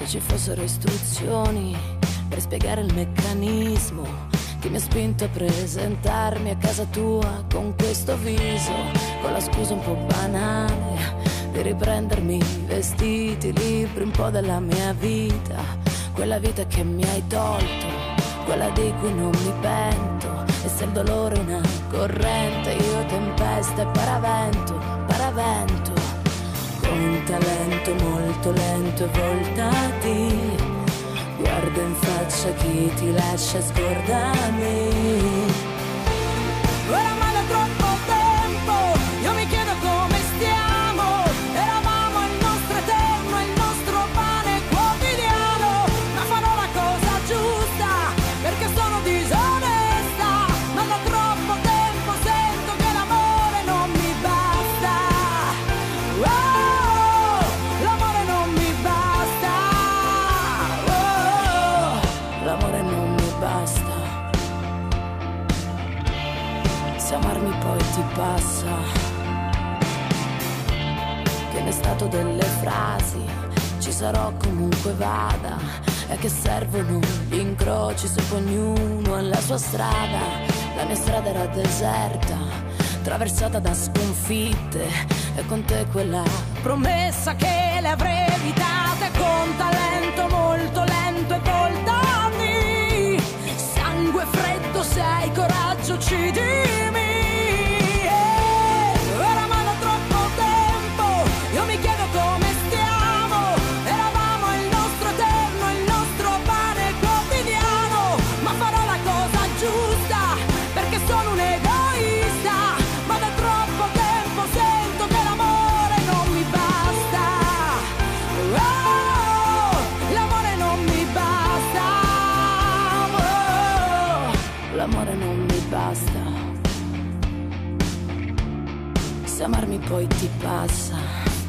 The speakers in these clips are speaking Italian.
Se ci fossero istruzioni per spiegare il meccanismo che mi ha spinto a presentarmi a casa tua con questo viso, con la scusa un po' banale di riprendermi i vestiti, libri, un po' della mia vita, quella vita che mi hai tolto, quella di cui non mi pento. E se il dolore è una corrente, io tempesta e paravento, paravento, con talento molto lento e voltati, guarda in faccia chi ti lascia, scordami. Oramai da troppo tempo io mi chiedo come stiamo, eravamo il nostro eterno, il nostro pane quotidiano, ma farò la cosa giusta perché sono disonesta, ma da troppo tempo sento che l'amore non mi basta. Oh, l'amore non mi basta. Oh, l'amore non mi basta. Se amarmi poi ti passa, che ne è stato delle frasi, ci sarò comunque vada, e che servono gli incroci se poi ognuno ha la sua strada. La mia strada era deserta, attraversata da sconfitte, e con te quella promessa che le avrei evitate, con talento molto lento e voltati, sangue freddo se hai coraggio uccidimi. Oramai da troppo tempo io mi chiedo come stiamo, eravamo il nostro eterno, il nostro pane quotidiano, ma farò la cosa giusta perché sono un egoista, ma da troppo tempo sento che l'amore non mi basta. Oh, l'amore non mi basta. Oh, l'amore non mi basta. Se amarmi poi ti passa,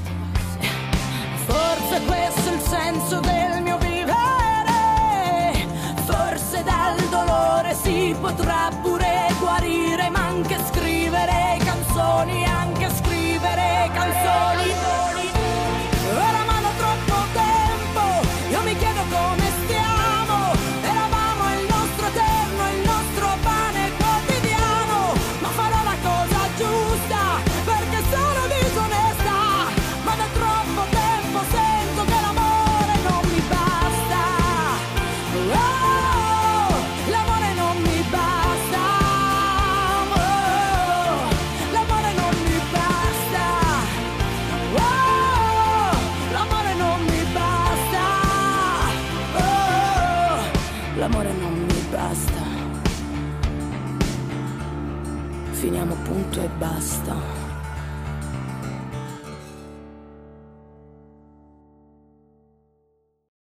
forse questo è il senso del mio vivere, forse dal dolore si potrà pure guarire, ma anche scrivere canzoni, anche scrivere canzoni. Oramai da troppo tempo io mi chiedo come stiamo, eravamo il nostro eterno, il nostro pane quotidiano, ma farò la cosa giusta perché sono disonesta, ma da troppo tempo sento che l'amore non mi basta. Oh, l'amore non mi basta. Oh, l'amore non mi basta. Oh, l'amore non mi basta. Oh, l'amore non mi basta. Finiamo punto e basta.